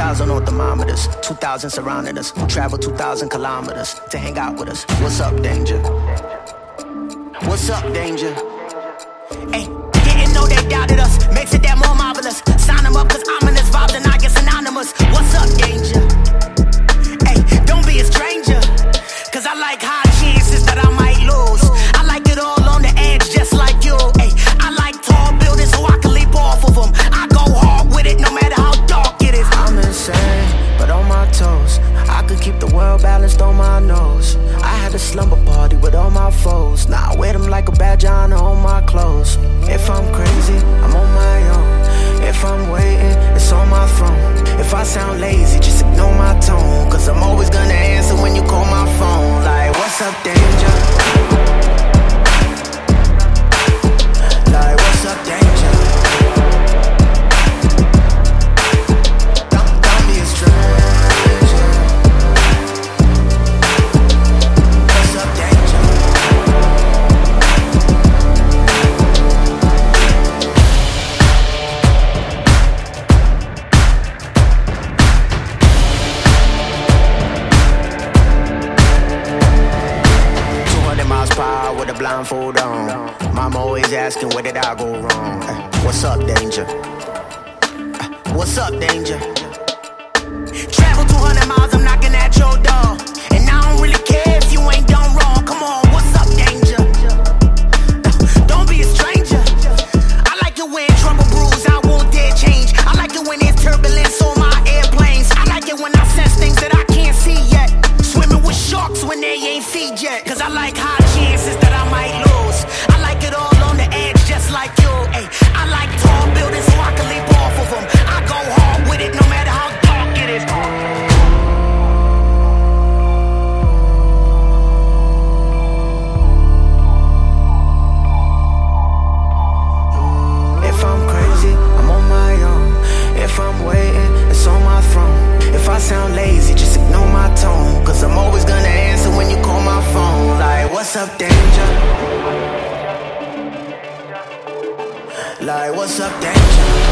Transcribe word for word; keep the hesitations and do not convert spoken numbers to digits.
thousand on thermometers, two thousand surrounding us. Who travel two thousand kilometers to hang out with us. What's up, danger? What's up, danger? Hey, didn't know they doubted us. Makes it that more marvelous. Sign them up, cause ominous vibes and I get synonymous. What's up, danger? Hey, don't be a stranger. Cause I like high chances that I might lose. I like it all on the edge, just like you. Hey, I like tall buildings so I can leap off of them. I go hard with it no matter how dark it is. I'm insane, but on my toes. I could keep the world balanced on my nose. I had a slumber party with all my foes. Now I wear them like a badge of honor on my clothes. If I'm crazy, I'm on my own. If I'm waiting, it's on my throne. If I sound lazy, just ignore my tone. Cause I'm always gonna answer when you call my phone. Like, what's up, danger? Like, what's up, danger? With a blindfold on. Mama always asking where did I go wrong. uh, What's up, danger? uh, What's up, danger? Travel two hundred miles, I'm knocking at your door. And I don't really care if you ain't done wrong. Come on, what's up, danger? uh, Don't be a stranger. I like it when trouble brews, I won't dare change. I like it when there's turbulence on my airplanes. I like it when I sense things that I can't see yet. Swimming with sharks when they ain't feed yet. Cause I like high chances that I might lose. I like it all on the edge just like you. Ay, I like tall buildings so I can leap off of them. I go hard with it no matter how dark it is. If I'm crazy, I'm on my own. If I'm waiting, it's on my throne. If I sound lazy, just ignore my tone. Cause I'm always gonna answer when you call my phone. Like, what's up, danger? Like, what's up, danger?